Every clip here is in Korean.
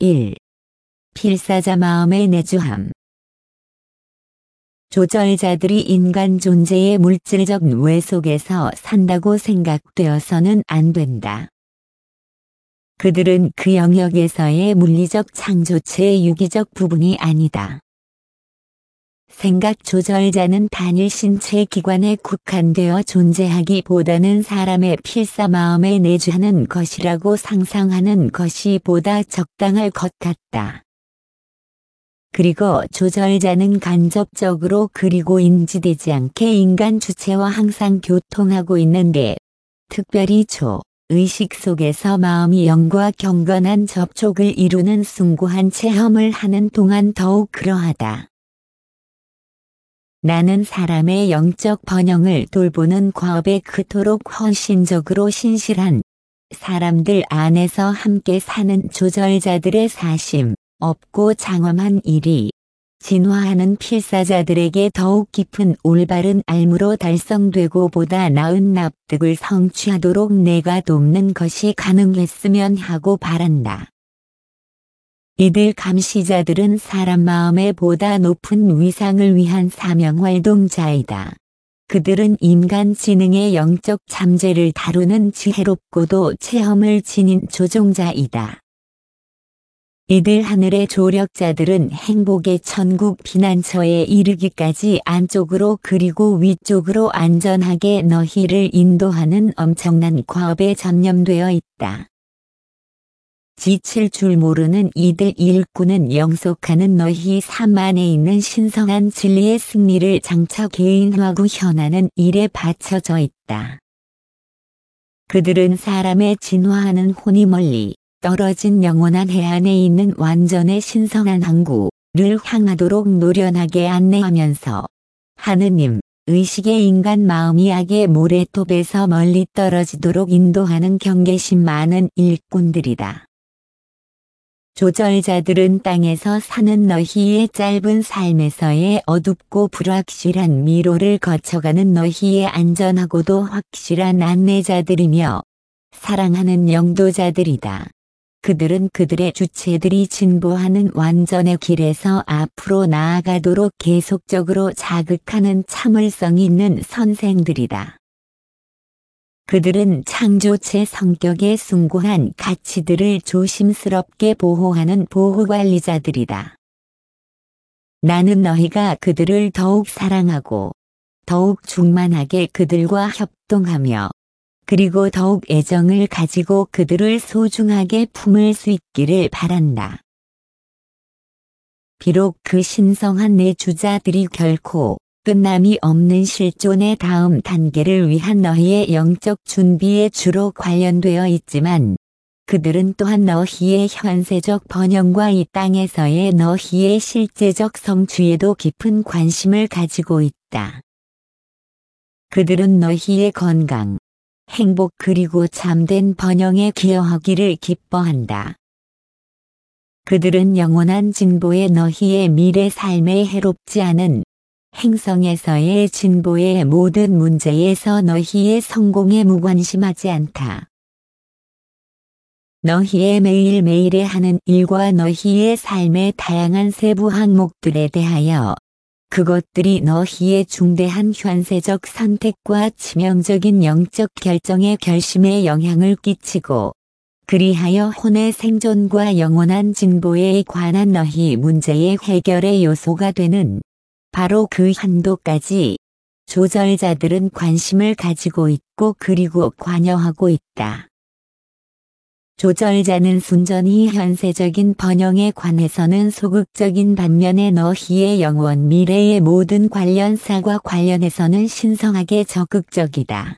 1. 필사자 마음의 내주함. 조절자들이 인간 존재의 물질적 뇌 속에서 산다고 생각되어서는 안 된다. 그들은 그 영역에서의 물리적 창조체의 유기적 부분이 아니다. 생각 조절자는 단일 신체 기관에 국한되어 존재하기보다는 사람의 필사 마음에 내주하는 것이라고 상상하는 것이 보다 적당할 것 같다. 그리고 조절자는 간접적으로 그리고 인지되지 않게 인간 주체와 항상 교통하고 있는데, 특별히 의식 속에서 마음이 영과 경건한 접촉을 이루는 숭고한 체험을 하는 동안 더욱 그러하다. 나는 사람의 영적 번영을 돌보는 과업에 그토록 헌신적으로 신실한 사람들 안에서 함께 사는 조절자들의 사심 없고 장엄한 일이 진화하는 필사자들에게 더욱 깊은 올바른 알무로 달성되고 보다 나은 납득을 성취하도록 내가 돕는 것이 가능했으면 하고 바란다. 이들 감시자들은 사람 마음에 보다 높은 위상을 위한 사명활동자이다. 그들은 인간 지능의 영적 잠재를 다루는 지혜롭고도 체험을 지닌 조종자이다. 이들 하늘의 조력자들은 행복의 천국 피난처에 이르기까지 안쪽으로 그리고 위쪽으로 안전하게 너희를 인도하는 엄청난 과업에 전념되어 있다. 지칠 줄 모르는 이들 일꾼은 영속하는 너희 삶 안에 있는 신성한 진리의 승리를 장차 개인화하고 현하는 일에 바쳐져 있다. 그들은 사람의 진화하는 혼이 멀리 떨어진 영원한 해안에 있는 완전의 신성한 항구를 향하도록 노련하게 안내하면서 하느님, 의식의 인간 마음이 악의 모래톱에서 멀리 떨어지도록 인도하는 경계심 많은 일꾼들이다. 조절자들은 땅에서 사는 너희의 짧은 삶에서의 어둡고 불확실한 미로를 거쳐가는 너희의 안전하고도 확실한 안내자들이며 사랑하는 영도자들이다. 그들은 그들의 주체들이 진보하는 완전의 길에서 앞으로 나아가도록 계속적으로 자극하는 참을성 있는 선생들이다. 그들은 창조체 성격의 숭고한 가치들을 조심스럽게 보호하는 보호관리자들이다. 나는 너희가 그들을 더욱 사랑하고 더욱 충만하게 그들과 협동하며 그리고 더욱 애정을 가지고 그들을 소중하게 품을 수 있기를 바란다. 비록 그 신성한 내 주자들이 결코 끝남이 없는 실존의 다음 단계를 위한 너희의 영적 준비에 주로 관련되어 있지만 그들은 또한 너희의 현세적 번영과 이 땅에서의 너희의 실제적 성취에도 깊은 관심을 가지고 있다. 그들은 너희의 건강, 행복 그리고 참된 번영에 기여하기를 기뻐한다. 그들은 영원한 진보에 너희의 미래 삶에 해롭지 않은 행성에서의 진보의 모든 문제에서 너희의 성공에 무관심하지 않다. 너희의 매일매일에 하는 일과 너희의 삶의 다양한 세부 항목들에 대하여 그것들이 너희의 중대한 현세적 선택과 치명적인 영적 결정의 결심에 영향을 끼치고 그리하여 혼의 생존과 영원한 진보에 관한 너희 문제의 해결의 요소가 되는 바로 그 한도까지 조절자들은 관심을 가지고 있고 그리고 관여하고 있다. 조절자는 순전히 현세적인 번영에 관해서는 소극적인 반면에 너희의 영원 미래의 모든 관련사과 관련해서는 신성하게 적극적이다.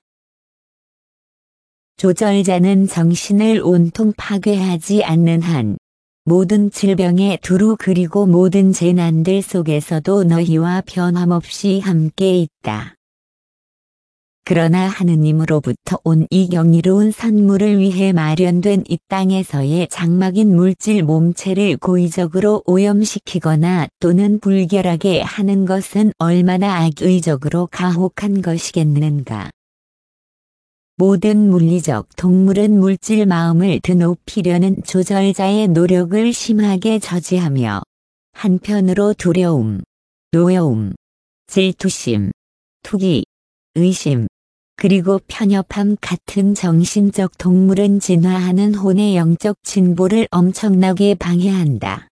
조절자는 정신을 온통 파괴하지 않는 한 모든 질병에 두루 그리고 모든 재난들 속에서도 너희와 변함없이 함께 있다. 그러나 하느님으로부터 온 이 경이로운 선물을 위해 마련된 이 땅에서의 장막인 물질 몸체를 고의적으로 오염시키거나 또는 불결하게 하는 것은 얼마나 악의적으로 가혹한 것이겠는가. 모든 물리적 동물은 물질 마음을 드높이려는 조절자의 노력을 심하게 저지하며 한편으로 두려움, 노여움, 질투심, 투기, 의심, 그리고 편협함 같은 정신적 동물은 진화하는 혼의 영적 진보를 엄청나게 방해한다.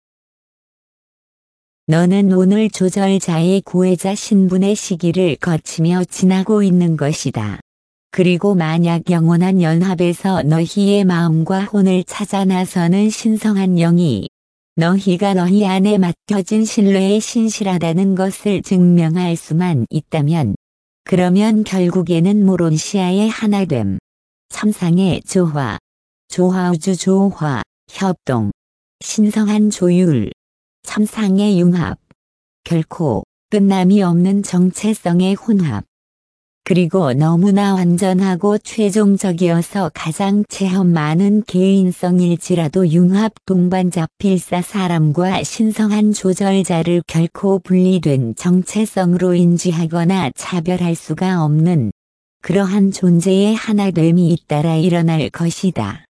너는 오늘 조절자의 구애자 신분의 시기를 거치며 지나고 있는 것이다. 그리고 만약 영원한 연합에서 너희의 마음과 혼을 찾아 나서는 신성한 영이 너희가 너희 안에 맡겨진 신뢰에 신실하다는 것을 증명할 수만 있다면, 그러면 결국에는 모론시아의 하나됨, 참상의 조화, 조화우주 조화, 협동, 신성한 조율, 참상의 융합, 결코 끝남이 없는 정체성의 혼합, 그리고 너무나 완전하고 최종적이어서 가장 체험 많은 개인성일지라도 융합 동반자 필사 사람과 신성한 조절자를 결코 분리된 정체성으로 인지하거나 차별할 수가 없는 그러한 존재의 하나됨이 잇따라 일어날 것이다.